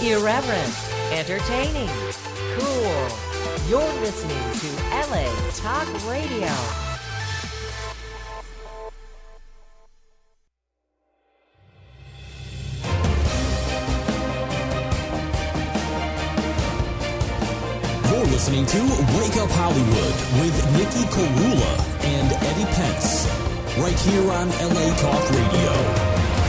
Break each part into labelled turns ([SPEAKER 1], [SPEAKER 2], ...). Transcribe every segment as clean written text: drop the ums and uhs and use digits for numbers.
[SPEAKER 1] Irreverent, entertaining, cool. You're listening to LA Talk Radio.
[SPEAKER 2] You're listening to Wake Up Hollywood with Nikki Carula and Eddie Pence, right here on LA Talk Radio.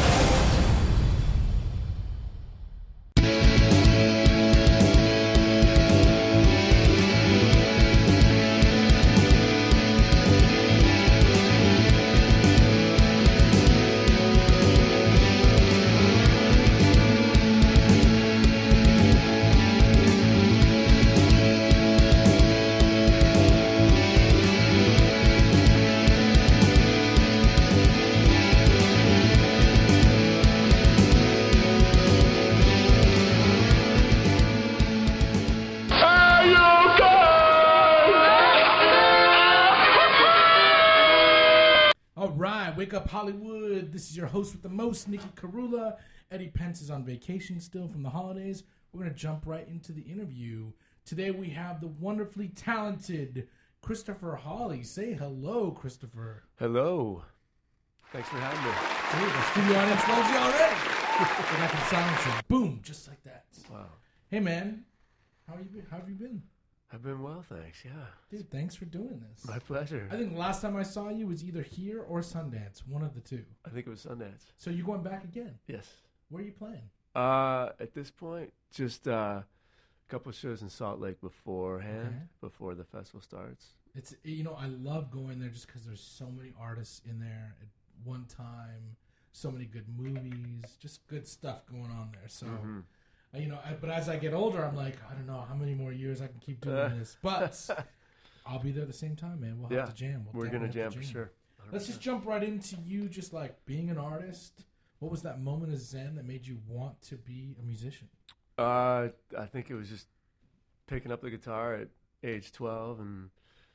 [SPEAKER 3] Wake Up Hollywood. This is your host with the most, Nikki Carula. Eddie Pence is on vacation still from the holidays. We're going to jump right into the interview. Today we have the wonderfully talented Christopher Hawley. Say hello, Christopher.
[SPEAKER 4] Hello. Thanks for having me.
[SPEAKER 3] Dude, the studio audience loves you already. And I can silence it. Boom, just like that.
[SPEAKER 4] Wow.
[SPEAKER 3] Hey, man. How have you been?
[SPEAKER 4] I've been well, thanks. Yeah.
[SPEAKER 3] Dude, thanks for doing this.
[SPEAKER 4] My pleasure.
[SPEAKER 3] I think the last time I saw you was either here or Sundance, one of the two.
[SPEAKER 4] I think it was Sundance.
[SPEAKER 3] So you're going back again?
[SPEAKER 4] Yes.
[SPEAKER 3] Where are you playing?
[SPEAKER 4] At this point, just a couple of shows in Salt Lake beforehand, before the festival starts.
[SPEAKER 3] It's, I love going there just because there's so many artists in there at one time, so many good movies, just good stuff going on there. So, but as I get older, I'm like, I don't know how many more years I can keep doing this, but I'll be there at the same time, man. We'll have to jam.
[SPEAKER 4] We're going to jam for sure. 100%.
[SPEAKER 3] Let's just jump right into you, just like being an artist. What was that moment of zen that made you want to be a musician?
[SPEAKER 4] I think it was just picking up the guitar at age 12 and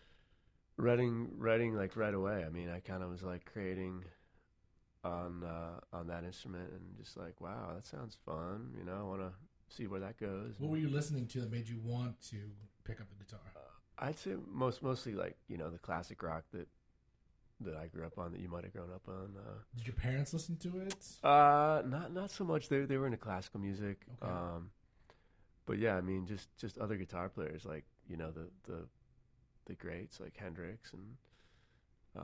[SPEAKER 4] writing like right away. I mean, I kind of was like creating on that instrument and just like, wow, that sounds fun. I want to see where that goes.
[SPEAKER 3] What were you listening to that made you want to pick up the guitar?
[SPEAKER 4] I'd say mostly like, the classic rock that I grew up on, that you might have grown up on.
[SPEAKER 3] Did your parents listen to it?
[SPEAKER 4] Not so much. They were into classical music.
[SPEAKER 3] Okay.
[SPEAKER 4] But yeah, I mean, just other guitar players like, the greats like Hendrix and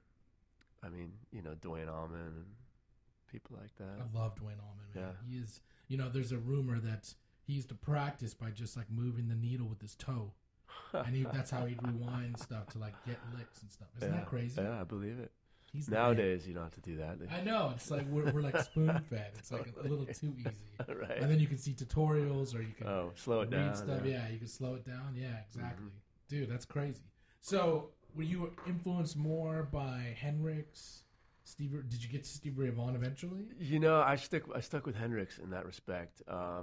[SPEAKER 4] I mean, Duane Allman and people like that.
[SPEAKER 3] I love Duane Allman, man.
[SPEAKER 4] Yeah.
[SPEAKER 3] He is, there's a rumor that he used to practice by just like moving the needle with his toe. And that's how he'd rewind stuff to like get licks and stuff. Isn't that crazy?
[SPEAKER 4] Yeah, I believe it.
[SPEAKER 3] He's
[SPEAKER 4] Nowadays, you don't have to do that.
[SPEAKER 3] I know. It's like we're like spoon fed. It's like a little too easy.
[SPEAKER 4] Right.
[SPEAKER 3] And then you can see tutorials or you can
[SPEAKER 4] slow it
[SPEAKER 3] read
[SPEAKER 4] down.
[SPEAKER 3] stuff. Yeah, you can slow it down. Yeah, exactly. Dude, that's crazy. So, were you influenced more by Hendrix? Did you get to Stevie Ray Vaughan eventually?
[SPEAKER 4] I stuck with Hendrix in that respect.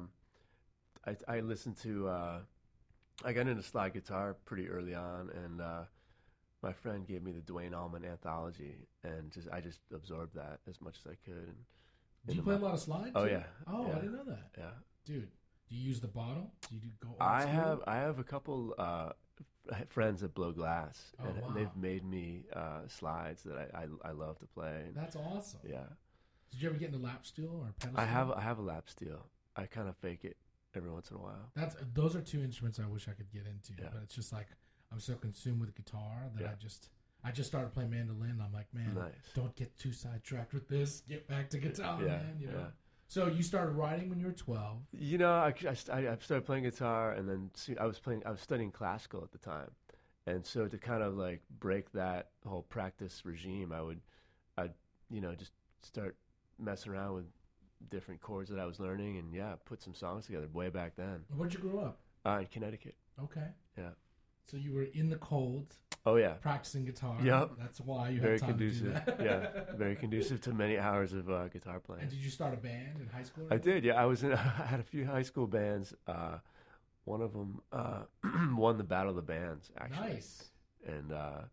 [SPEAKER 4] I listened to. I got into slide guitar pretty early on, and my friend gave me the Duane Allman anthology, and I just absorbed that as much as I could.
[SPEAKER 3] Do you play a lot of slide?
[SPEAKER 4] Oh
[SPEAKER 3] too?
[SPEAKER 4] yeah.
[SPEAKER 3] Oh,
[SPEAKER 4] yeah.
[SPEAKER 3] I didn't know that.
[SPEAKER 4] Yeah.
[SPEAKER 3] Dude, do you use the bottle? Do you go?
[SPEAKER 4] I have a couple friends that blow glass, and
[SPEAKER 3] wow.
[SPEAKER 4] they've made me slides that I love to play.
[SPEAKER 3] That's awesome.
[SPEAKER 4] Yeah.
[SPEAKER 3] Did you ever get into lap steel or pedal
[SPEAKER 4] I
[SPEAKER 3] steel?
[SPEAKER 4] have a lap steel. I kind of fake it every once in a while.
[SPEAKER 3] Those are two instruments I wish I could get into,
[SPEAKER 4] Yeah.
[SPEAKER 3] but it's just like I'm so consumed with guitar that I just started playing mandolin. I'm like, man, don't get too sidetracked with this. Get back to guitar, man.
[SPEAKER 4] Yeah.
[SPEAKER 3] So you started writing when you were 12.
[SPEAKER 4] I started playing guitar, and then I was studying classical at the time, and so to kind of like break that whole practice regime, I'd just start messing around with different chords that I was learning, and put some songs together way back then.
[SPEAKER 3] Where'd you grow up?
[SPEAKER 4] In Connecticut.
[SPEAKER 3] Okay.
[SPEAKER 4] Yeah.
[SPEAKER 3] So you were in the cold.
[SPEAKER 4] Oh yeah.
[SPEAKER 3] Practicing guitar.
[SPEAKER 4] Yep.
[SPEAKER 3] That's why you
[SPEAKER 4] very
[SPEAKER 3] had time
[SPEAKER 4] conducive.
[SPEAKER 3] to do that.
[SPEAKER 4] Yeah. Very conducive to many hours of guitar playing.
[SPEAKER 3] And did you start a band in high school?
[SPEAKER 4] I did. Yeah. I had a few high school bands. One of them won the Battle of the Bands, actually.
[SPEAKER 3] Nice.
[SPEAKER 4] And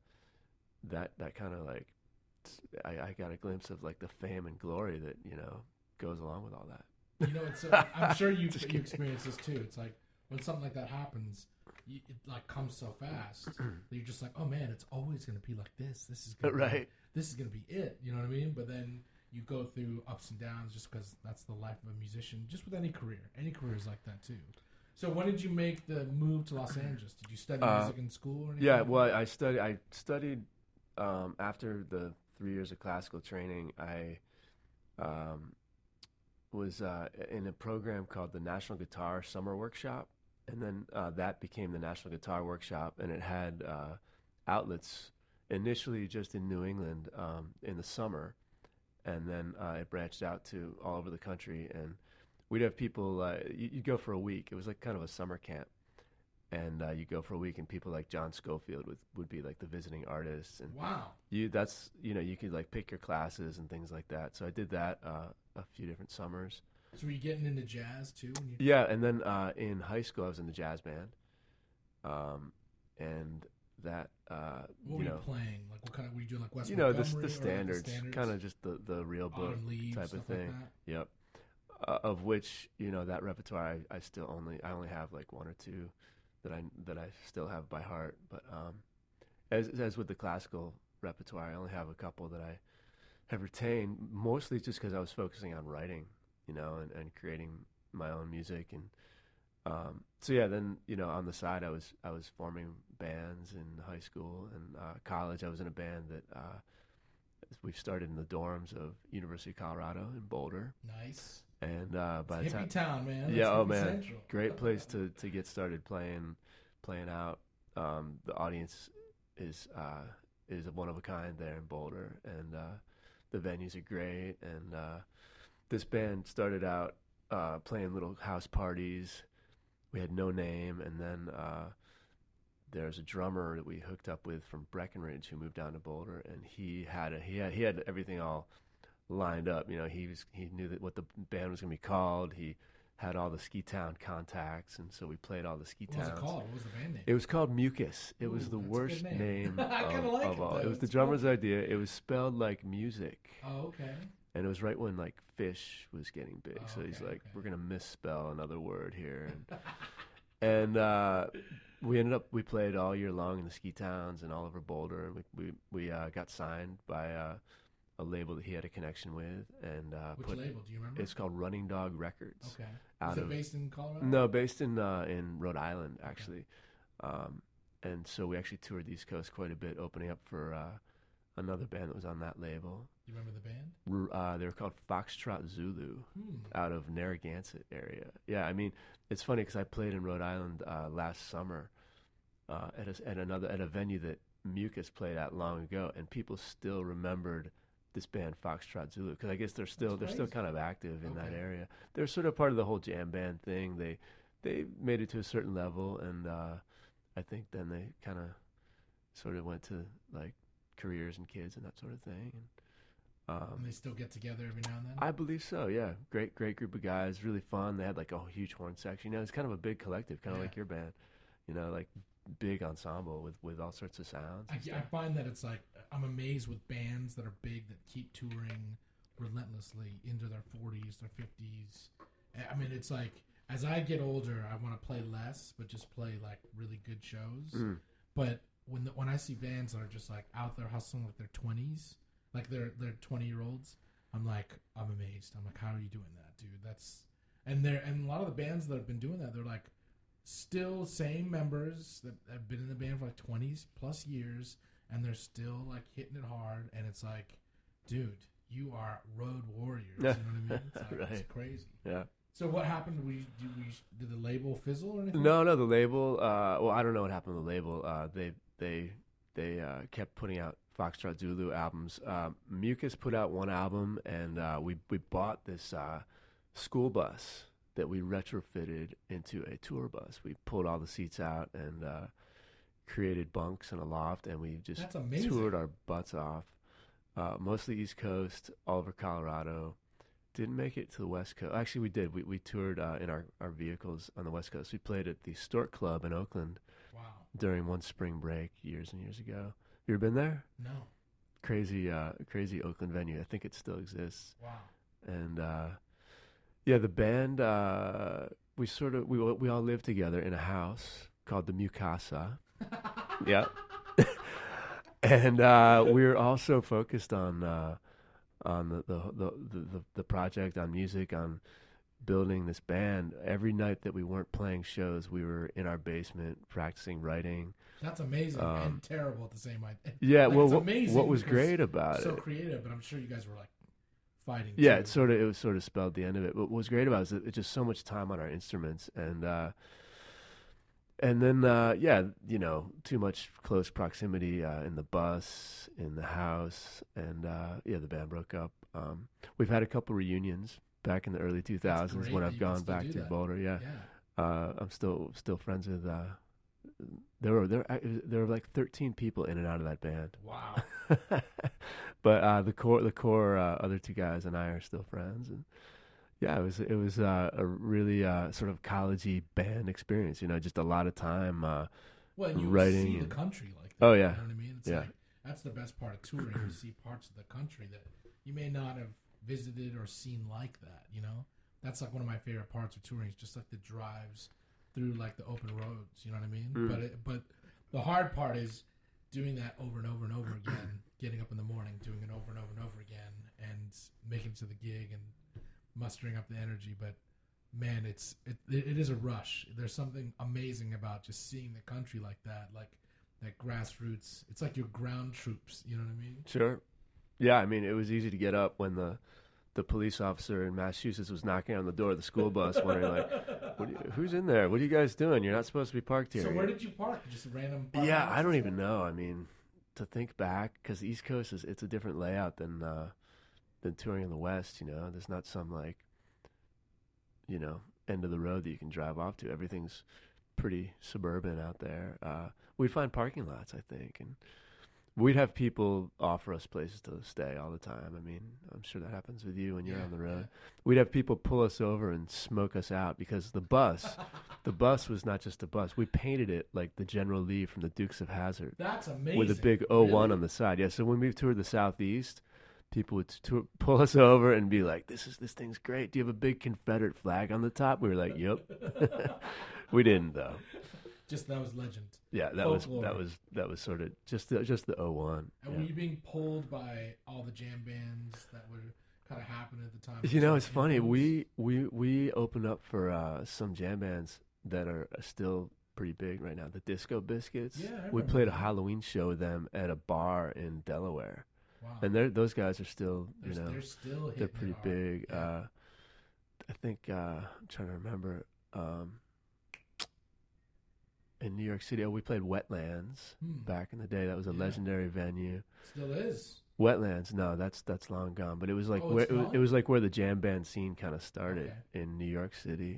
[SPEAKER 4] that kind of like, I got a glimpse of like the fame and glory that goes along with all that.
[SPEAKER 3] You know, it's I'm sure you experience this too. It's like when something like that happens, it like comes so fast that you're just like, oh man, it's always going to be like this. This is gonna
[SPEAKER 4] Right.
[SPEAKER 3] This is going to be it. You know what I mean? But then you go through ups and downs just because that's the life of a musician. Just with any career is like that too. So when did you make the move to Los Angeles? Did you study music in school or anything?
[SPEAKER 4] Yeah, well, I studied after the 3 years of classical training. I was in a program called the National Guitar Summer Workshop, and then that became the National Guitar Workshop, and it had outlets initially just in New England in the summer, and then it branched out to all over the country. And we'd have people, you go for a week. It was like kind of a summer camp. And you go for a week, and people like John Schofield would be like the visiting artists. And
[SPEAKER 3] wow,
[SPEAKER 4] you could like pick your classes and things like that. So I did that a few different summers.
[SPEAKER 3] So were you getting into jazz too?
[SPEAKER 4] Yeah, and then in high school I was in the jazz band, and that
[SPEAKER 3] what were you playing? Like what kind of were you doing? Like West
[SPEAKER 4] the
[SPEAKER 3] Montgomery,
[SPEAKER 4] standards,
[SPEAKER 3] like the
[SPEAKER 4] kind of just the real book
[SPEAKER 3] Leaves,
[SPEAKER 4] type of thing.
[SPEAKER 3] Like that?
[SPEAKER 4] Yep. Of which that repertoire I still only have like one or two that I still have by heart. But as with the classical repertoire, I only have a couple that I have retained, mostly just because I was focusing on writing, and creating my own music. And so yeah, then on the side I was forming bands in high school and college. I was in a band that we started in the dorms of University of Colorado in Boulder.
[SPEAKER 3] Nice.
[SPEAKER 4] And by the
[SPEAKER 3] hippie
[SPEAKER 4] time,
[SPEAKER 3] town, man.
[SPEAKER 4] yeah,
[SPEAKER 3] That's
[SPEAKER 4] oh man,
[SPEAKER 3] Central.
[SPEAKER 4] Great place to get started playing out. The audience is one of a kind there in Boulder, and the venues are great. And this band started out playing little house parties. We had no name, and then there's a drummer that we hooked up with from Breckenridge who moved down to Boulder, and he had everything all lined up. He knew that what the band was going to be called. He had all the ski town contacts, and so we played all the ski towns.
[SPEAKER 3] What was it called? What was the band name?
[SPEAKER 4] It was called Mucus. It was the
[SPEAKER 3] that's a
[SPEAKER 4] worst
[SPEAKER 3] good name. I kinda
[SPEAKER 4] of,
[SPEAKER 3] like
[SPEAKER 4] of
[SPEAKER 3] it,
[SPEAKER 4] all.
[SPEAKER 3] though.
[SPEAKER 4] It was the
[SPEAKER 3] It's
[SPEAKER 4] drummer's idea. It was spelled like music.
[SPEAKER 3] Oh, okay.
[SPEAKER 4] And it was right when like fish was getting big.
[SPEAKER 3] Oh,
[SPEAKER 4] So he's
[SPEAKER 3] okay,
[SPEAKER 4] like,
[SPEAKER 3] okay.
[SPEAKER 4] we're gonna misspell another word here. And we played all year long in the ski towns and all over Boulder, and we got signed by a label that he had a connection with. And
[SPEAKER 3] Which label? Do you remember?
[SPEAKER 4] it's called Running Dog Records.
[SPEAKER 3] Okay.
[SPEAKER 4] Out
[SPEAKER 3] Is it
[SPEAKER 4] of-
[SPEAKER 3] based in Colorado?
[SPEAKER 4] No, based in Rhode Island actually. And so we actually toured the East Coast quite a bit, opening up for another band that was on that label.
[SPEAKER 3] You remember the band?
[SPEAKER 4] They were called Foxtrot Zulu,
[SPEAKER 3] Hmm.
[SPEAKER 4] out of Narragansett area. Yeah, I mean, it's funny because I played in Rhode Island last summer at a venue that Mucus played at long ago, and people still remembered this band Foxtrot Zulu because I guess they're still kind of active in that
[SPEAKER 3] Okay.
[SPEAKER 4] area. They're sort of part of the whole jam band thing. They made it to a certain level, and I think then they kind of sort of went to like careers and kids and that sort of thing.
[SPEAKER 3] And they still get together every now and then?
[SPEAKER 4] I believe so, yeah. Great group of guys, really fun. They had like a huge horn section. It's kind of a big collective, kind of
[SPEAKER 3] Yeah.
[SPEAKER 4] like your band. Like big ensemble with all sorts of sounds. and
[SPEAKER 3] I
[SPEAKER 4] stuff.
[SPEAKER 3] find that it's like, I'm amazed with bands that are big that keep touring relentlessly into their 40s, their 50s. I mean, it's like, as I get older, I want to play less, but just play like really good shows.
[SPEAKER 4] Mm.
[SPEAKER 3] But when I see bands that are just like out there hustling like their 20s, like they're 20-year-olds, I'm amazed. I'm like, how are you doing that, dude? And a lot of the bands that have been doing that, they're like still same members that have been in the band for like 20 plus years, and they're still like hitting it hard. And it's like, dude, you are road warriors. You know what I mean? It's like,
[SPEAKER 4] Right.
[SPEAKER 3] It's crazy.
[SPEAKER 4] Yeah.
[SPEAKER 3] So what happened? Did the label fizzle or anything?
[SPEAKER 4] No, the label. Well, I don't know what happened to the label. They kept putting out Foxtrot Zulu albums. Mucus put out one album, and we bought this school bus that we retrofitted into a tour bus. We pulled all the seats out and created bunks and a loft, and we just
[SPEAKER 3] That's amazing.
[SPEAKER 4] toured our butts off. Mostly East Coast, all over Colorado. Didn't make it to the West Coast. Actually, we did. We toured in our vehicles on the West Coast. We played at the Stork Club in Oakland
[SPEAKER 3] Wow.
[SPEAKER 4] during one spring break years and years ago. You ever been there?
[SPEAKER 3] No.
[SPEAKER 4] Crazy Oakland venue. I think it still exists.
[SPEAKER 3] Wow.
[SPEAKER 4] And Yeah, the band, we all lived together in a house called the Mukasa. Yeah. And we were also focused on the project, on music, on building this band. Every night that we weren't playing shows, we were in our basement practicing writing.
[SPEAKER 3] That's amazing and terrible at the same time.
[SPEAKER 4] Yeah,
[SPEAKER 3] like,
[SPEAKER 4] well,
[SPEAKER 3] it's amazing
[SPEAKER 4] what was
[SPEAKER 3] because
[SPEAKER 4] great about
[SPEAKER 3] it's so
[SPEAKER 4] it?
[SPEAKER 3] creative, but I'm sure you guys were like fighting.
[SPEAKER 4] Yeah,
[SPEAKER 3] too.
[SPEAKER 4] it was sort of spelled the end of it. What was great about it is it's just so much time on our instruments, and then too much close proximity in the bus, in the house, and the band broke up. We've had a couple reunions back in the early 2000s when I've gone back to Boulder. Yeah. I'm still friends with. There were like 13 people in and out of that band.
[SPEAKER 3] Wow.
[SPEAKER 4] But the core other two guys and I are still friends, and yeah, it was a really sort of collegey band experience. Just a lot of time
[SPEAKER 3] well, and you
[SPEAKER 4] writing.
[SPEAKER 3] See the country like that.
[SPEAKER 4] Oh yeah,
[SPEAKER 3] you know what I mean? It's like, that's the best part of touring. You see parts of the country that you may not have visited or seen like that. That's like one of my favorite parts of touring. Is just like the drives through like the open roads. You know what I mean? But the hard part is doing that over and over and over again. Getting up in the morning, doing it over and over and over again, and making it to the gig and mustering up the energy. But man, it is a rush. There's something amazing about just seeing the country like that grassroots. It's like your ground troops. You know what I mean?
[SPEAKER 4] Sure. Yeah, I mean, it was easy to get up when the police officer in Massachusetts was knocking on the door of the school bus, wondering like, who's in there? What are you guys doing? You're not supposed to be parked here.
[SPEAKER 3] So where did you park? Just a random?
[SPEAKER 4] Yeah, I don't even know. I mean, to think back, because the East Coast it's a different layout than touring in the West. There's not some like, end of the road that you can drive off to. Everything's pretty suburban out there. We'd find parking lots, I think, and we'd have people offer us places to stay all the time. I mean, I'm sure that happens with you when you're on the road. Yeah. We'd have people pull us over and smoke us out because the bus was not just a bus. We painted it like the General Lee from the Dukes of Hazzard.
[SPEAKER 3] That's amazing.
[SPEAKER 4] With a big 01 on the side. Yeah, so when we toured the Southeast, people would pull us over and be like, this thing's great. Do you have a big Confederate flag on the top? We were like, yep. We didn't, though.
[SPEAKER 3] Just that was legend.
[SPEAKER 4] Yeah, that was sort of just the 01.
[SPEAKER 3] And were you being pulled by all the jam bands that would kind of happen at the time?
[SPEAKER 4] It's funny. We opened up for some jam bands that are still pretty big right now. The Disco Biscuits.
[SPEAKER 3] Yeah,
[SPEAKER 4] we played a Halloween show with them at a bar in Delaware.
[SPEAKER 3] Wow.
[SPEAKER 4] And those guys are still,
[SPEAKER 3] they're still
[SPEAKER 4] they're pretty big.
[SPEAKER 3] Yeah.
[SPEAKER 4] I think I'm trying to remember. In New York City, we played Wetlands back in the day. That was a legendary venue.
[SPEAKER 3] Still is.
[SPEAKER 4] Wetlands, no, that's long gone. But it was like it was like where the jam band scene kind of started in New York City.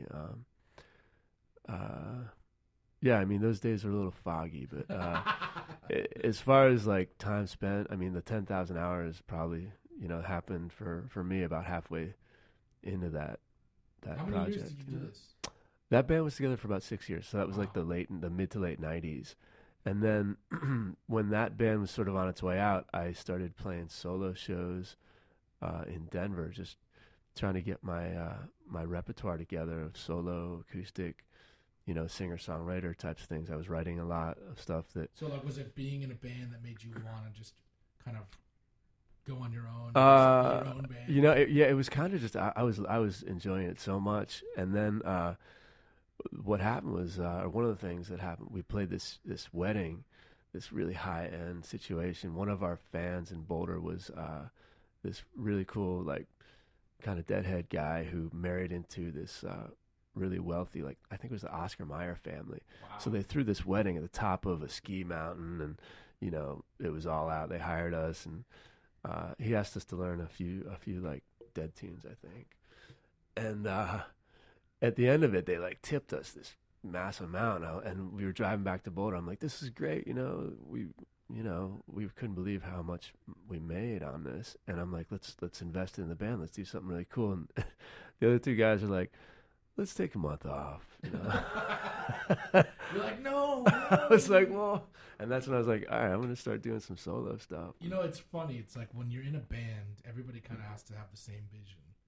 [SPEAKER 4] Yeah, I mean those days are a little foggy, but as far as like time spent, I mean the 10,000 hours probably happened for me about halfway into that
[SPEAKER 3] How many
[SPEAKER 4] project.
[SPEAKER 3] years did you do this?
[SPEAKER 4] That band was together for about 6 years, so that was like the mid to late 90s. And then when that band was sort of on its way out, I started playing solo shows in Denver, just trying to get my my repertoire together of solo, acoustic, singer-songwriter types of things. I was writing a lot of stuff that...
[SPEAKER 3] So like, was it being in a band that made you want to just kind of go on your own, your own band?
[SPEAKER 4] It was kind of just, I was enjoying it so much. And then... what happened was, one of the things that happened, we played this wedding, this really high-end situation. One of our fans in Boulder was this really cool, like, kind of deadhead guy who married into this really wealthy, like, I think it was the Oscar Mayer family.
[SPEAKER 3] Wow.
[SPEAKER 4] So they threw this wedding at the top of a ski mountain, and, it was all out. They hired us, and he asked us to learn a few like, Dead tunes, I think. And... at the end of it, they like tipped us this massive amount, and we were driving back to Boulder. I'm like, "This is great, we couldn't believe how much we made on this." And I'm like, "Let's invest in the band. Let's do something really cool." And the other two guys are like, "Let's take a month off."
[SPEAKER 3] You're like, no.
[SPEAKER 4] I was like, "Well," and that's when I was like, "All right, I'm gonna start doing some solo stuff."
[SPEAKER 3] It's funny. It's like when you're in a band, everybody kind of has to have the same vision.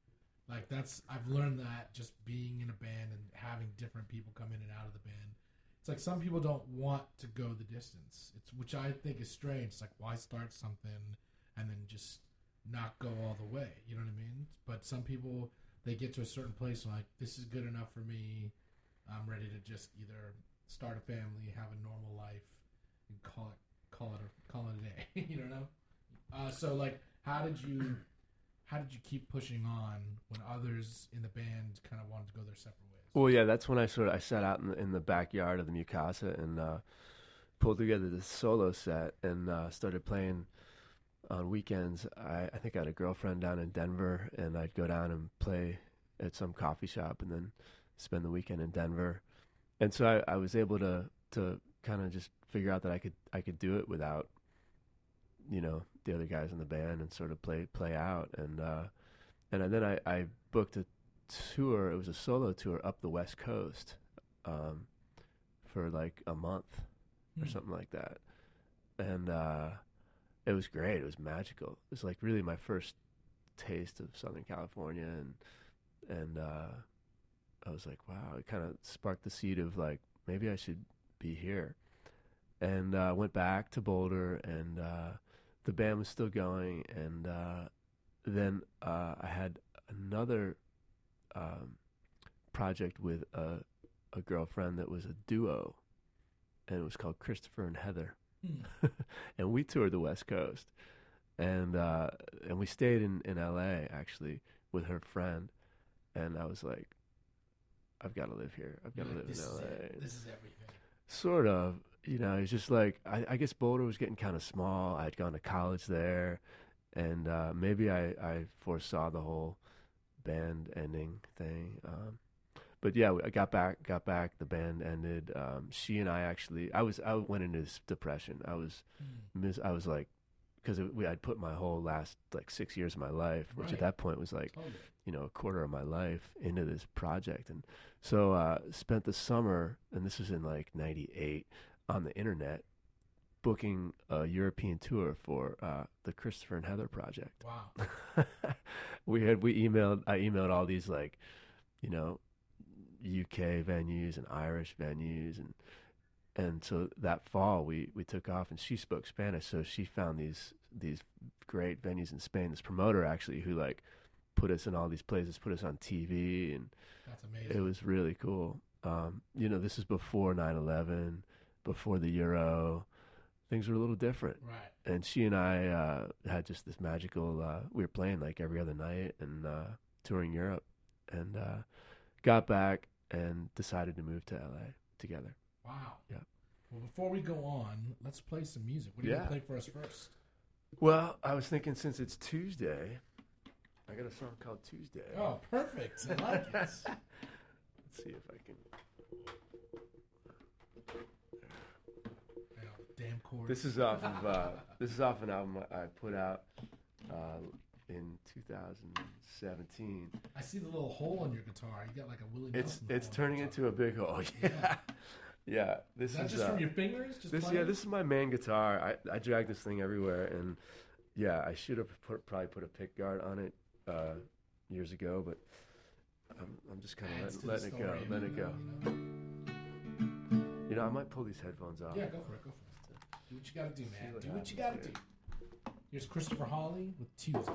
[SPEAKER 3] Like I've learned that just being in a band and having different people come in and out of the band. It's like some people don't want to go the distance. Which I think is strange. It's like, why start something and then just not go all the way? You know what I mean? But some people, they get to a certain place and like, this is good enough for me. I'm ready to just either start a family, have a normal life, and call it a day. You know? So like, how did you keep pushing on when others in the band kind of wanted to go their separate ways?
[SPEAKER 4] Well, yeah, that's when I sat out in the backyard of the Mukasa and pulled together this solo set and started playing on weekends. I think I had a girlfriend down in Denver, and I'd go down and play at some coffee shop and then spend the weekend in Denver. And so I was able to kind of just figure out that I could do it without, you know, the other guys in the band, and sort of play out. And then I booked a tour. It was a solo tour up the West Coast for like a month or something like that. And it was great. It was magical. It was like really my first taste of Southern California, and I was like, wow, it kind of sparked the seed of like, maybe I should be here. And went back to Boulder, and the band was still going, and then I had another project with a girlfriend that was a duo, and it was called Christopher and Heather. And we toured the West Coast, and we stayed in LA actually with her friend, and I was like, I've got to live here. I've got to live in LA.
[SPEAKER 3] This is everything.
[SPEAKER 4] Sort of, you know. It's just like I guess Boulder was getting kind of small. I'd gone to college there, and maybe I foresaw the whole band ending thing. But yeah, I got back. The band ended. She and I actually, I went into this depression. I was like, because I'd put my whole last like 6 years of my life, which at that point was like, you know, a quarter of my life into this project. And so spent the summer, and this was in like '98, on the internet, booking a European tour for the Christopher and Heather project.
[SPEAKER 3] Wow.
[SPEAKER 4] I emailed all these, like, you know, UK venues and Irish venues, and so that fall we took off, and she spoke Spanish, so she found these great venues in Spain. This promoter actually who like put us in all these places, put us on TV, and
[SPEAKER 3] that's amazing.
[SPEAKER 4] It was really cool. You know, this is before 9/11, before the Euro. Things were a little different,
[SPEAKER 3] right?
[SPEAKER 4] And she and I had just this magical. We were playing like every other night and touring Europe, and got back and decided to move to LA together.
[SPEAKER 3] Wow.
[SPEAKER 4] Yeah.
[SPEAKER 3] Well, before we go on, let's play some music. What are you going to play for us first?
[SPEAKER 4] Well, I was thinking, since it's Tuesday, I got a song called Tuesday.
[SPEAKER 3] Oh, perfect. I like it.
[SPEAKER 4] Let's see if I can.
[SPEAKER 3] Damn chords.
[SPEAKER 4] This is off of an album I put out in 2017.
[SPEAKER 3] I see the little hole in your guitar. You got like a Willie Nelson.
[SPEAKER 4] It's turning into a big hole. Yeah. Yeah. This
[SPEAKER 3] is that just from your fingers?
[SPEAKER 4] This is my main guitar. I drag this thing everywhere, and yeah, I should have probably put a pick guard on it years ago, but I'm just kind of letting it go. Letting it go. You know, I might pull these headphones off.
[SPEAKER 3] Yeah, go for it. Do what you gotta do, man. Do what you gotta do. Here's Christopher Hawley with Tuesday.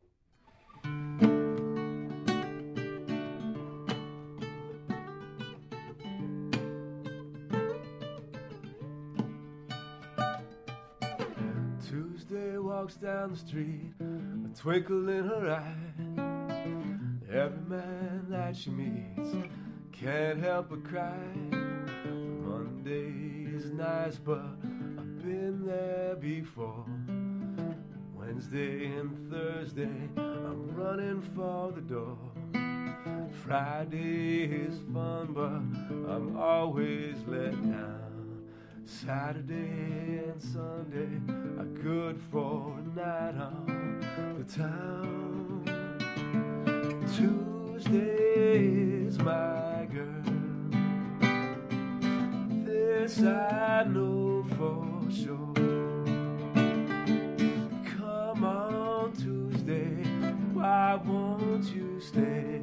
[SPEAKER 4] Tuesday walks down the street, a twinkle in her eye. Every man that she meets can't help but cry. Monday is nice, but I've been there before. Wednesday and Thursday, I'm running for the door. Friday is fun, but I'm always let down. Saturday and Sunday are good for a night on the town. Tuesday is my girl. This I know for sure. Come on Tuesday, why won't you stay?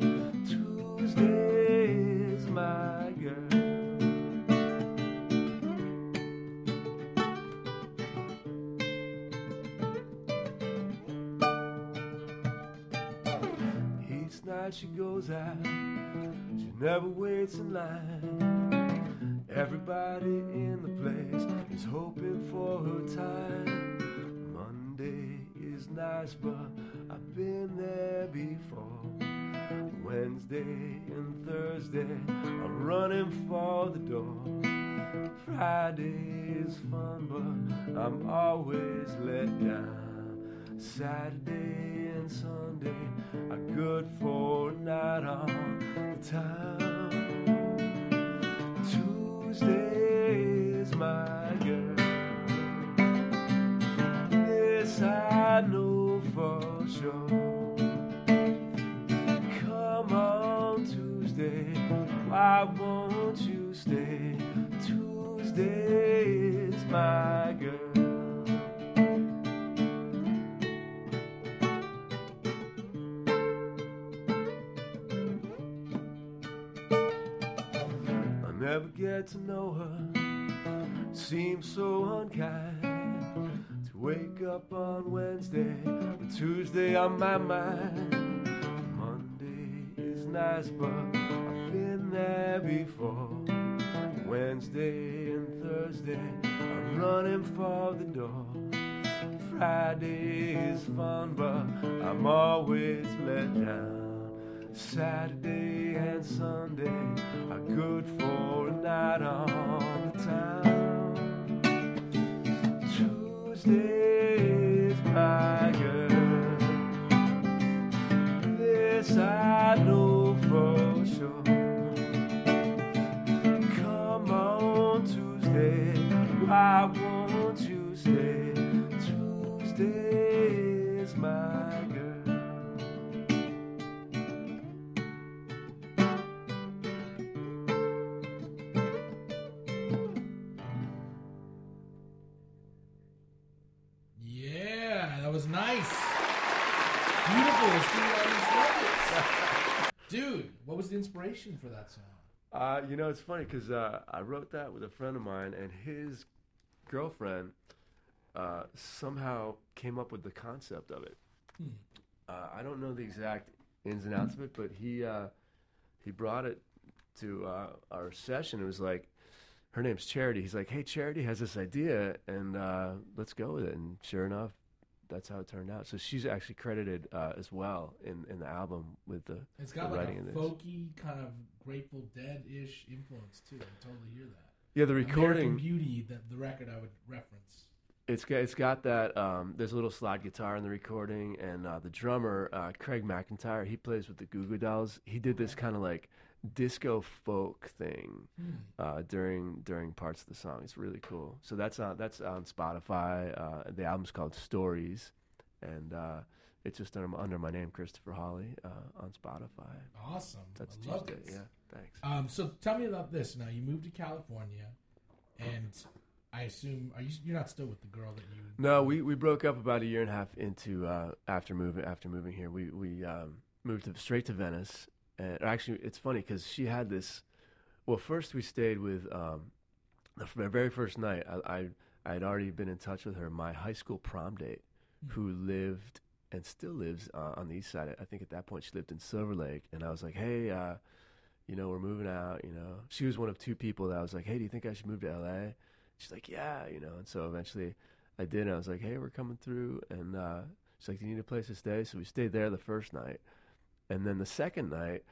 [SPEAKER 4] night she goes out, she never waits in line. Everybody in the place is hoping for her time. Monday is nice, but I've been there before. Wednesday and Thursday, I'm running for the door. Friday is fun, but I'm always let down. Saturday and Sunday are good for a night on the town. Tuesday is my girl. This I know for sure. Come on Tuesday, why won't you stay? Tuesday is my girl. I never get to know her, seems so unkind. To wake up on Wednesday, but Tuesday on my mind. Monday is nice, but I've been there before. Wednesday and Thursday, I'm running for the door. Friday is fun, but I'm always let down. Saturday and Sunday are good for a night on the town. Tuesday is my girl. This I know for sure. Come on Tuesday, why won't you stay? Tuesday is my girl.
[SPEAKER 3] Yeah, that was nice. Beautiful. Stevie Wonder's Nuggets. Dude, what was the inspiration for that song?
[SPEAKER 4] You know, it's funny because I wrote that with a friend of mine, and his girlfriend somehow came up with the concept of it. I don't know the exact ins and outs of it, but he brought it to our session. It was like, her name's Charity. He's like, hey, Charity has this idea, and let's go with it. And sure enough, that's how it turned out. So she's actually credited as well in the album with the
[SPEAKER 3] It's got
[SPEAKER 4] the
[SPEAKER 3] like
[SPEAKER 4] writing
[SPEAKER 3] a
[SPEAKER 4] of this.
[SPEAKER 3] folky kind of Grateful Dead-ish influence too. I totally hear that.
[SPEAKER 4] Yeah, the recording.
[SPEAKER 3] American Beauty, the record I would reference.
[SPEAKER 4] It's got that. There's a little slide guitar in the recording, and the drummer Craig McIntyre, he plays with the Goo Goo Dolls. He did this kind of like disco folk thing during parts of the song. It's really cool. So that's on Spotify. The album's called Stories, and it's just under my name, Christopher Hawley, on Spotify.
[SPEAKER 3] Awesome.
[SPEAKER 4] That's
[SPEAKER 3] I love
[SPEAKER 4] Tuesday.
[SPEAKER 3] this.
[SPEAKER 4] Yeah, thanks.
[SPEAKER 3] So tell me about this. Now you moved to California, and I assume you're not still with the girl that you?
[SPEAKER 4] No, we broke up about a year and a half into after moving here. We moved straight to Venice. And actually, it's funny because she had this. Well, first we stayed with the very first night. I had already been in touch with her, my high school prom date, who lived and still lives on the east side. I think at that point she lived in Silver Lake, and I was like, hey, we're moving out. She was one of two people that I was like, hey, do you think I should move to LA? She's like, yeah, and so eventually I did. And I was like, hey, we're coming through, and she's like, do you need a place to stay? So we stayed there the first night. And then the second night,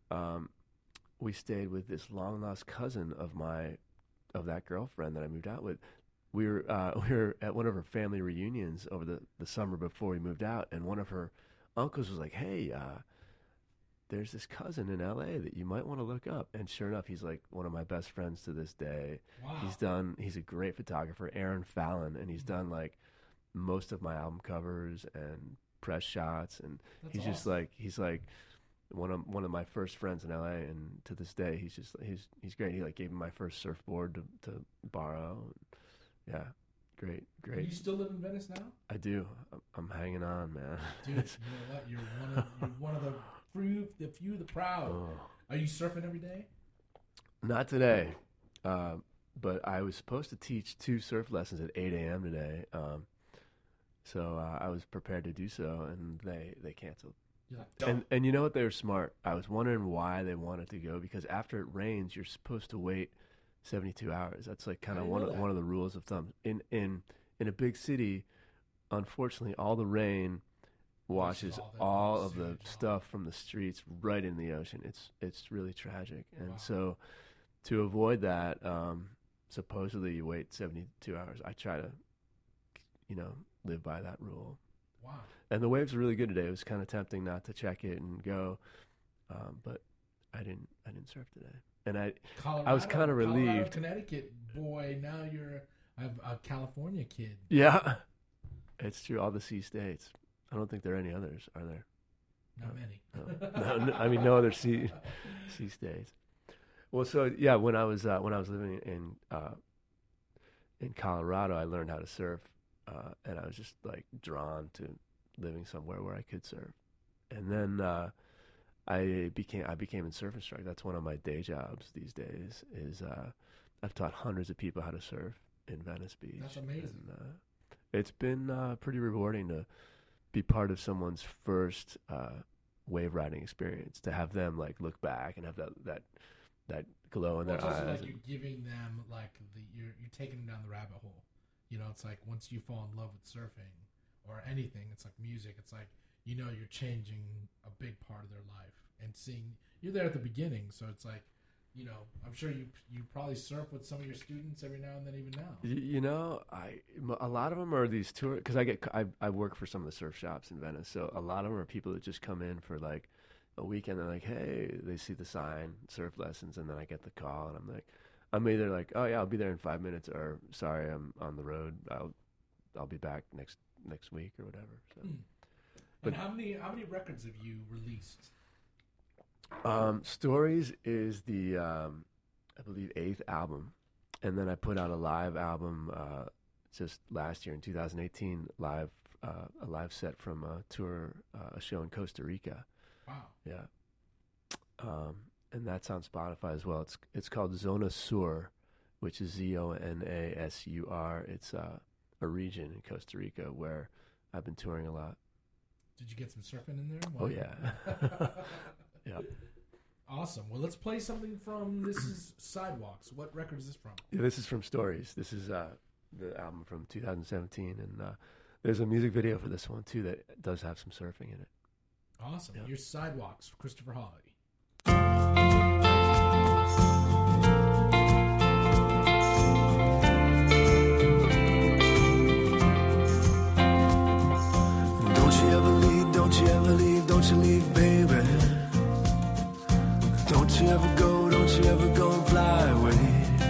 [SPEAKER 4] we stayed with this long lost cousin of that girlfriend that I moved out with. We were at one of her family reunions over the summer before we moved out, and one of her uncles was like, "Hey, there's this cousin in LA that you might want to look up." And sure enough, he's like one of my best friends to this day.
[SPEAKER 3] Wow.
[SPEAKER 4] He's a great photographer, Aaron Fallon, and he's done like most of my album covers and press shots, and
[SPEAKER 3] That's
[SPEAKER 4] he's
[SPEAKER 3] awesome.
[SPEAKER 4] just like one of my first friends in LA, and to this day he's great. He like gave me my first surfboard to borrow. Yeah, great.
[SPEAKER 3] Do you still live in Venice now?
[SPEAKER 4] I do. I'm hanging on, man.
[SPEAKER 3] Dude, you know what? You're one of the few, the proud.
[SPEAKER 4] Oh.
[SPEAKER 3] Are you surfing every day?
[SPEAKER 4] Not today, but I was supposed to teach 2 surf lessons at 8 a.m. today. So I was prepared to do so, and they canceled.
[SPEAKER 3] You're like, don't.
[SPEAKER 4] And you know what? They were smart. I was wondering why they wanted to go, because after it rains, you're supposed to wait 72 hours. That's like kind of one of the rules of thumb. In a big city, unfortunately, all the rain washes all of the stuff from the streets right in the ocean. It's really tragic. And so to avoid that, supposedly you wait 72 hours. I try to, live by that rule.
[SPEAKER 3] Wow.
[SPEAKER 4] And the waves were really good today. It was kind of tempting not to check it and go, but I didn't surf today. And I was kind of relieved.
[SPEAKER 3] Colorado, Connecticut, boy, now you're a California kid.
[SPEAKER 4] Yeah, it's true. All the sea states. I don't think there are any others, are there?
[SPEAKER 3] Not many.
[SPEAKER 4] No, I mean, no other sea states. Well, so yeah, when I was living in Colorado, I learned how to surf, and I was just like drawn to living somewhere where I could surf. And then I became a surf instructor. That's one of my day jobs these days. I've taught hundreds of people how to surf in Venice Beach.
[SPEAKER 3] That's amazing.
[SPEAKER 4] And, it's been pretty rewarding to be part of someone's first wave riding experience. To have them like look back and have that glow in their eyes.
[SPEAKER 3] It's also like you're giving them you're taking them down the rabbit hole. It's like once you fall in love with surfing or anything, it's like music. It's like you're changing a big part of their life, and seeing you're there at the beginning. So it's like, I'm sure you probably surf with some of your students every now and then, even now. A lot of them are these tour, because I work for some of the surf shops in Venice. So a lot of them are people that just come in for like a weekend. They're like, hey, they see the sign, surf lessons, and then I get the call, and I'm either like, oh yeah, I'll be there in 5 minutes, or sorry, I'm on the road. I'll be back next week or whatever. So. And how many records have you released?
[SPEAKER 4] Stories is the I believe 8th album, and then I put out a live album just last year in 2018, a live set from a tour, a show in Costa Rica.
[SPEAKER 3] Wow.
[SPEAKER 4] Yeah. And that's on Spotify as well. It's called Zona Sur, which is ZONASUR. It's a region in Costa Rica where I've been touring a lot.
[SPEAKER 3] Did you get some surfing in there?
[SPEAKER 4] Oh yeah. Yeah.
[SPEAKER 3] Awesome. Well, let's play something from This Is Sidewalks. What record is this from?
[SPEAKER 4] Yeah, this is from Stories. This is the album from 2017, and there's a music video for this one too that does have some surfing in it.
[SPEAKER 3] Awesome.
[SPEAKER 4] Yeah.
[SPEAKER 3] Your Sidewalks, Christopher Hawley.
[SPEAKER 5] Don't you leave, baby. Don't you ever go and fly away.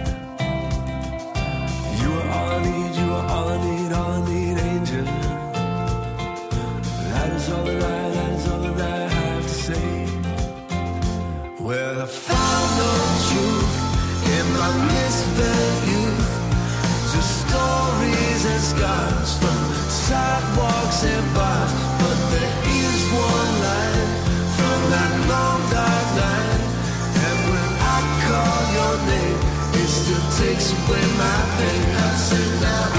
[SPEAKER 5] You are all I need, all I need, angel. That is all that I have to say. Well, I found no truth in my misspent youth. Just stories and scars from sidewalks and bars. But there is one line from that long dark night, and when I call your name, it still takes away my pain. I say now,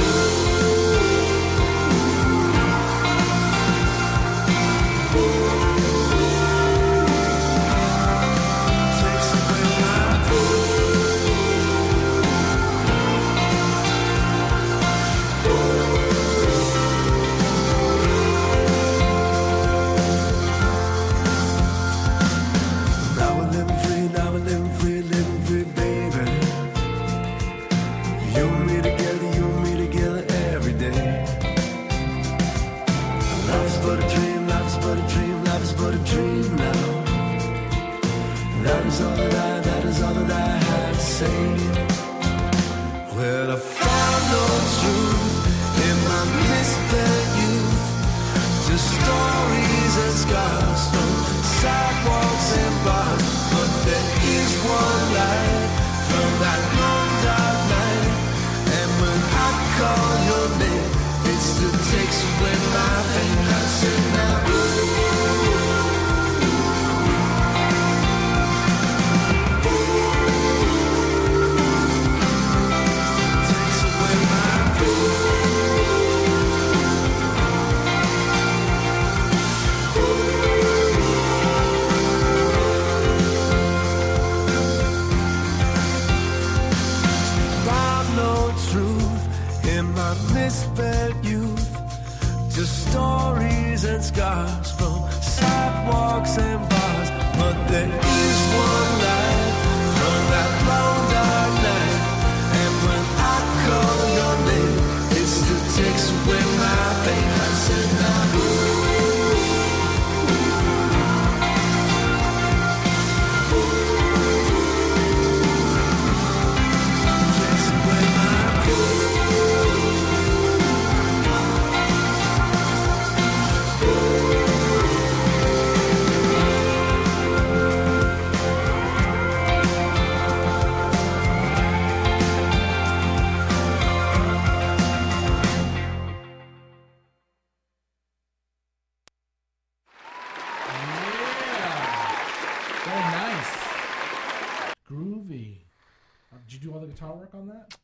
[SPEAKER 5] takes away my pain. That is all that I have to say. Well, I found no truth in my misspent youth. Just stories and scars from sidewalks and bars. But there is one light from that long dark night, and when I call your name, it still takes away my pain. I say now, my misspent youth to stories and scars from sidewalks and bars. But there is one light from that long dark night, and when I call your name, it still takes away my pain. I said, now takes away my pain.
[SPEAKER 3] Yeah. Very nice. Groovy. Did you do all the guitar work on that?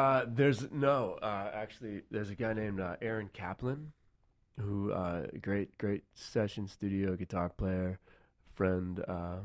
[SPEAKER 4] Actually, there's a guy named Aaron Kaplan, who great session studio guitar player, friend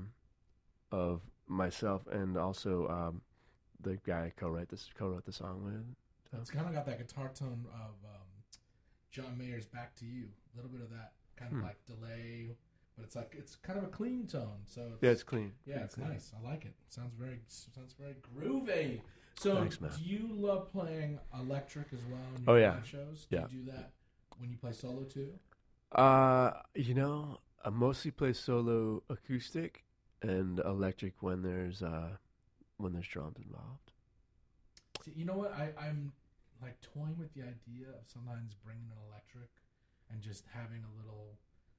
[SPEAKER 4] of myself, and also the guy I co-wrote the song with. So.
[SPEAKER 3] It's kind of got that guitar tone of John Mayer's "Back to You." A little bit of that kind of like delay, but it's kind of a clean tone. So
[SPEAKER 4] It's clean.
[SPEAKER 3] Yeah, it's
[SPEAKER 4] clean.
[SPEAKER 3] nice. I like it. Sounds very groovy. So,
[SPEAKER 4] Thanks, man.
[SPEAKER 3] do you love playing electric as well in
[SPEAKER 4] Oh,
[SPEAKER 3] your
[SPEAKER 4] yeah.
[SPEAKER 3] live shows?
[SPEAKER 4] Yeah.
[SPEAKER 3] Do you do that when you play solo too?
[SPEAKER 4] I mostly play solo acoustic and electric when there's drums involved.
[SPEAKER 3] See, you know what? I'm like toying with the idea of sometimes bringing an electric and just having a little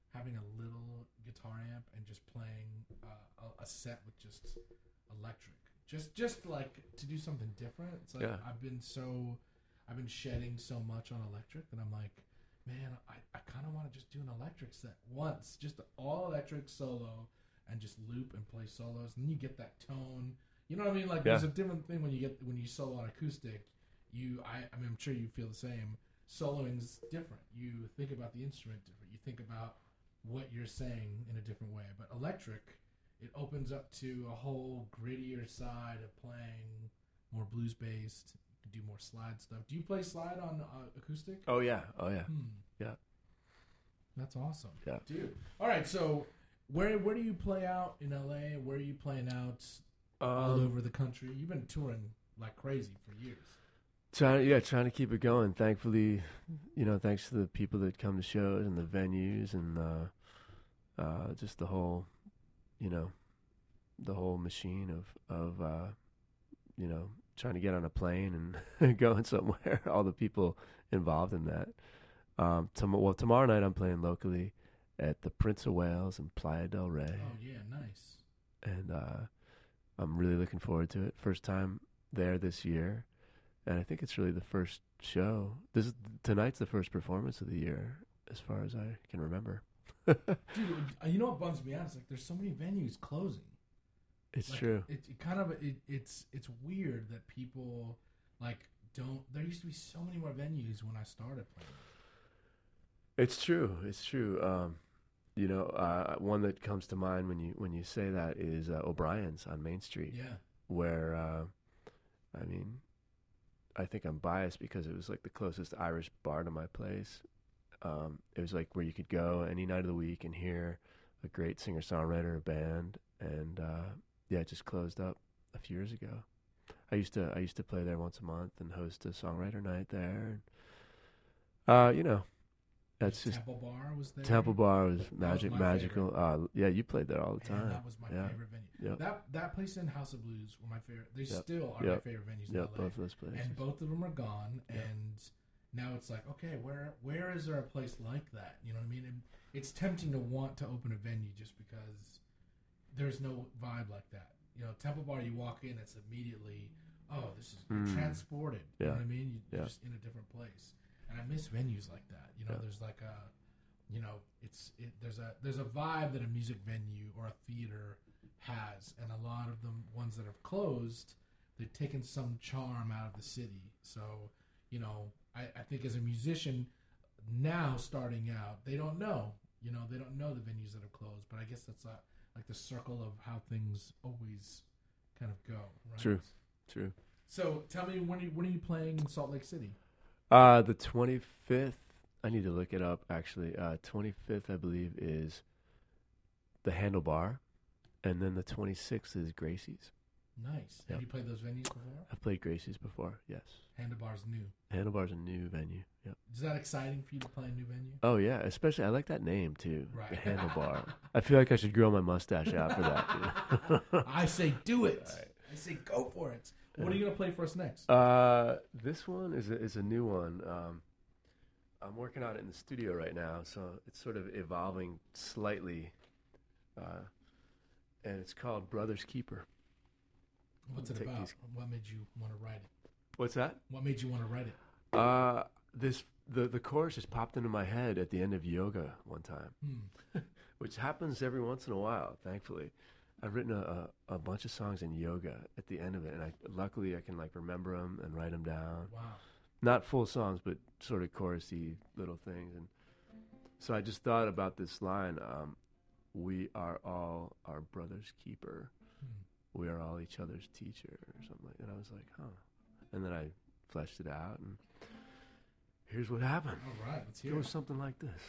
[SPEAKER 3] guitar amp and just playing a set with just electric. Just like to do something different. It's like I've been shedding so much on electric that I'm like, man, I kind of want to just do an electric set once, just all electric solo, and just loop and play solos, and then you get that tone. You know what I mean? Like there's a different thing when you solo on acoustic. I mean, I'm sure you feel the same. Soloing's different. You think about the instrument different. You think about what you're saying in a different way. But electric, it opens up to a whole grittier side of playing, more blues based. You can do more slide stuff. Do you play slide on acoustic?
[SPEAKER 4] Oh yeah. Yeah.
[SPEAKER 3] That's awesome.
[SPEAKER 4] Yeah.
[SPEAKER 3] Dude. All right. So where do you play out in LA? Where are you playing out all over the country? You've been touring like crazy for years.
[SPEAKER 4] Trying to keep it going. Thankfully, thanks to the people that come to shows and the venues and just the whole, the whole machine of trying to get on a plane and going somewhere. All the people involved in that. Tomorrow night I'm playing locally at the Prince of Wales in Playa del Rey.
[SPEAKER 3] Oh yeah, nice.
[SPEAKER 4] And I'm really looking forward to it. First time there this year. And I think it's really the first show. Tonight's the first performance of the year, as far as I can remember.
[SPEAKER 3] Dude, you know what bums me out? It's like there's so many venues closing.
[SPEAKER 4] It's
[SPEAKER 3] like,
[SPEAKER 4] true.
[SPEAKER 3] It's weird that people like don't. There used to be so many more venues when I started playing.
[SPEAKER 4] It's true. One that comes to mind when you say that is O'Brien's on Main Street.
[SPEAKER 3] Yeah.
[SPEAKER 4] Where, I think I'm biased because it was like the closest Irish bar to my place. It was like where you could go any night of the week and hear a great singer-songwriter band, and it just closed up a few years ago. I used to play there once a month and host a songwriter night there. That's just
[SPEAKER 3] Temple Bar was there.
[SPEAKER 4] Temple Bar was
[SPEAKER 3] my
[SPEAKER 4] magical. You played there all the time.
[SPEAKER 3] And that was my favorite venue.
[SPEAKER 4] Yep.
[SPEAKER 3] That place in House of Blues were my favorite. They
[SPEAKER 4] Yep.
[SPEAKER 3] still are
[SPEAKER 4] Yep.
[SPEAKER 3] my favorite venues in
[SPEAKER 4] Yep,
[SPEAKER 3] LA.
[SPEAKER 4] both those places.
[SPEAKER 3] And both of them are gone.
[SPEAKER 4] Yep.
[SPEAKER 3] And now it's like, okay, where is there a place like that? You know what I mean? And it's tempting to want to open a venue just because there's no vibe like that. Temple Bar, you walk in, it's immediately, this is you're transported. You know what I mean? You're just in a different place. And I miss venues like that. There's like a, there's a vibe that a music venue or a theater has, and a lot of the ones that have closed, they've taken some charm out of the city. So, I think as a musician now starting out, they don't know. They don't know the venues that have closed, but I guess that's like the circle of how things always kind of go, right?
[SPEAKER 4] True.
[SPEAKER 3] So tell me, when are you playing in Salt Lake City?
[SPEAKER 4] The 25th, I need to look it up, actually. 25th, I believe, is the Handlebar, and then the 26th is Gracie's.
[SPEAKER 3] Nice.
[SPEAKER 4] Yep.
[SPEAKER 3] Have you played those venues before?
[SPEAKER 4] I've played Gracie's before, yes.
[SPEAKER 3] Handlebar's new.
[SPEAKER 4] Handlebar's a new venue, yep.
[SPEAKER 3] Is that exciting for you to play a new venue?
[SPEAKER 4] Oh, yeah, especially, I like that name, too,
[SPEAKER 3] Right.
[SPEAKER 4] the Handlebar. I feel like I should grow my mustache out for that. You know?
[SPEAKER 3] I say do it. I say go for it. What are you going to play for us next?
[SPEAKER 4] This one is a new one. I'm working on it in the studio right now, so it's sort of evolving slightly. And it's called Brother's Keeper.
[SPEAKER 3] What's it about? What made you want to write it?
[SPEAKER 4] What's that?
[SPEAKER 3] What made you want to write it?
[SPEAKER 4] The chorus just popped into my head at the end of yoga one time, which happens every once in a while, thankfully. I've written a bunch of songs in yoga at the end of it, and luckily I can like remember them and write them down.
[SPEAKER 3] Wow.
[SPEAKER 4] Not full songs, but sort of chorusy little things. And so I just thought about this line, we are all our brother's keeper. We are all each other's teacher, or something like that. And I was like, huh. And then I fleshed it out, and here's what happened.
[SPEAKER 3] All right, let's hear
[SPEAKER 4] It
[SPEAKER 3] it.
[SPEAKER 4] was something like this.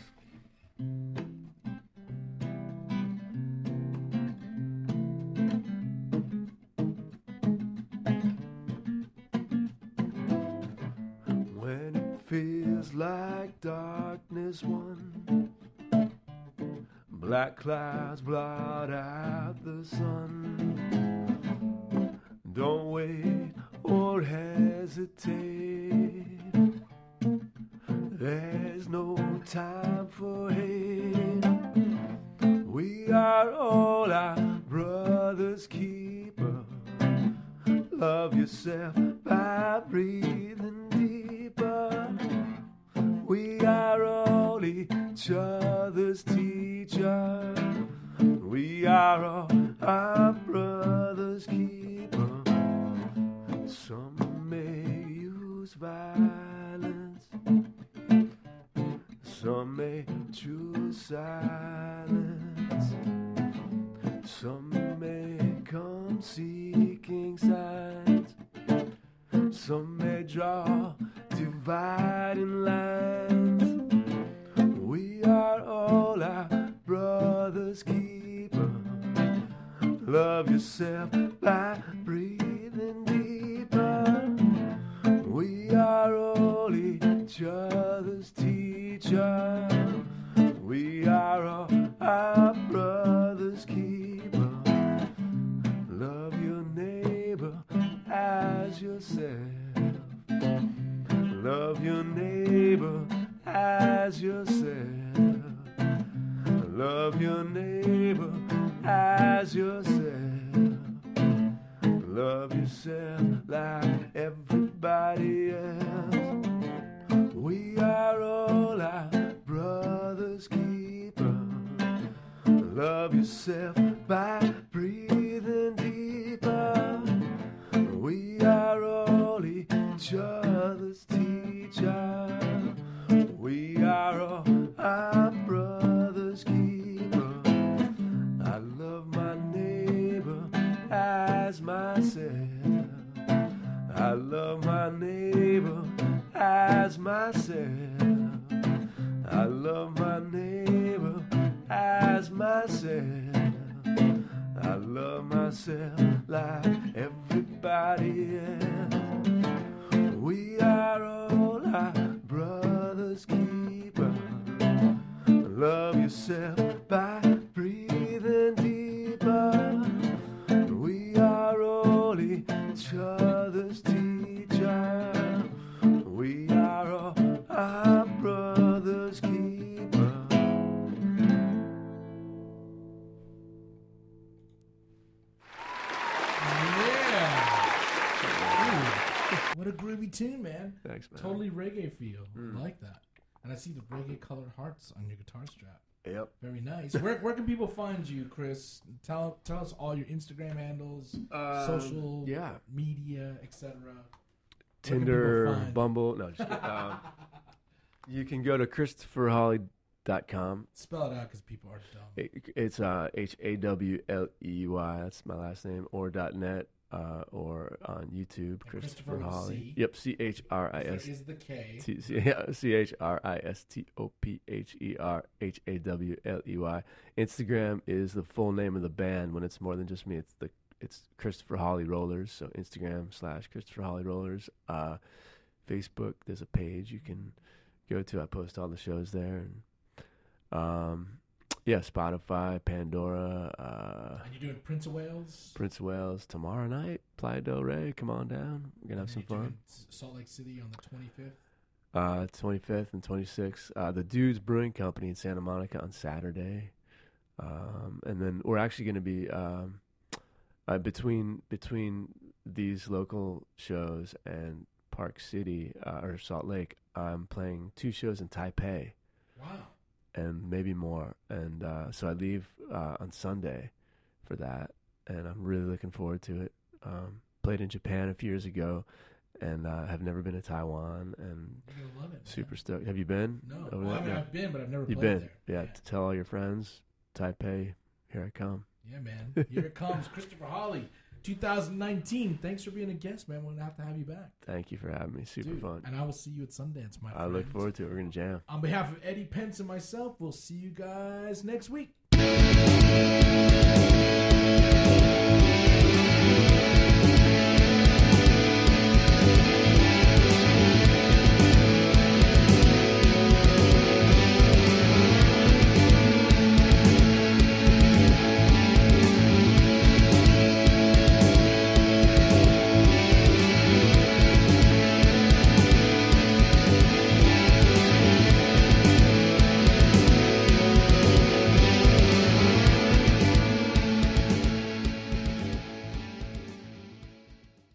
[SPEAKER 4] When it feels like darkness won, black clouds blot out the sun. Don't wait or hesitate. There's no time for hate. We are all our brother's keeper. Love yourself by breathing deeper. We are all each other's teacher. We are all our brother's keeper. Some may use violence, some may choose silence, some may come seeking signs, some may draw dividing lines. We are all our brother's keeper. Love yourself by breathing deeper. We are all each other's teacher. We are all our brother's keeper. Love your neighbor as yourself. Love your neighbor as yourself. Love your neighbor as yourself. Love yourself like everybody else. We are all our brother's keeper. Love yourself by breathing deeper. We are all each other's teacher. We are all our brother's keeper. I love my neighbor as myself. I love my neighbor as myself. I love my neighbor as myself. I love myself like everybody else. We are all our brother's keeper. Love yourself by breathing deeper. We are all each other's teacher. We are all our brother's keeper.
[SPEAKER 3] Yeah. Ooh, what a groovy tune, man.
[SPEAKER 4] Thanks, man.
[SPEAKER 3] Totally reggae feel. I like that. And I see the reggae colored hearts on your guitar strap.
[SPEAKER 4] Yep.
[SPEAKER 3] Very nice. Where can people find you, Chris? Tell us all your Instagram handles, social media, etc.
[SPEAKER 4] Tinder, Bumble. No, just kidding. You can go to ChristopherHawley.com.
[SPEAKER 3] Spell it out because people are dumb.
[SPEAKER 4] It's HAWLEY. That's my last name. Or .net. Or on YouTube.
[SPEAKER 3] And
[SPEAKER 4] Christopher
[SPEAKER 3] Christopher with a
[SPEAKER 4] Hawley.
[SPEAKER 3] C.
[SPEAKER 4] Yep, CHRIS.
[SPEAKER 3] Is the K.
[SPEAKER 4] CHRISTOPHERHAWLEY. Instagram is the full name of the band. When it's more than just me, it's Christopher Hawley Rollers. So Instagram / Christopher Hawley Rollers. Facebook, there's a page you can go to. I post all the shows there. And Spotify, Pandora.
[SPEAKER 3] And you're doing Prince of Wales?
[SPEAKER 4] Prince of Wales tomorrow night. Playa del Rey, come on down. We're going to have some fun.
[SPEAKER 3] Salt Lake City on the 25th?
[SPEAKER 4] 25th and 26th. The Dudes Brewing Company in Santa Monica on Saturday. And then we're actually going to be between these local shows and Park City or Salt Lake, I'm playing 2 shows in Taipei.
[SPEAKER 3] Wow.
[SPEAKER 4] And maybe more. And so I leave on Sunday for that, and I'm really looking forward to it. Played in Japan a few years ago, and have never been to Taiwan, and
[SPEAKER 3] You're going to love it.
[SPEAKER 4] super stoked. Have you been?
[SPEAKER 3] No.
[SPEAKER 4] over
[SPEAKER 3] Well,
[SPEAKER 4] there?
[SPEAKER 3] I mean, I've been, but I've never
[SPEAKER 4] You've
[SPEAKER 3] played
[SPEAKER 4] been?
[SPEAKER 3] there.
[SPEAKER 4] Yeah, to tell all your friends, Taipei, here I come.
[SPEAKER 3] Yeah, man. Here it comes. Christopher Hawley, 2019. Thanks for being a guest, man. We'll have to have you back.
[SPEAKER 4] Thank you for having me. Super
[SPEAKER 3] Dude,
[SPEAKER 4] fun.
[SPEAKER 3] And I will see you at Sundance, my friend.
[SPEAKER 4] I look forward to it. We're going to jam.
[SPEAKER 3] On behalf of Eddie Pence and myself, we'll see you guys next week.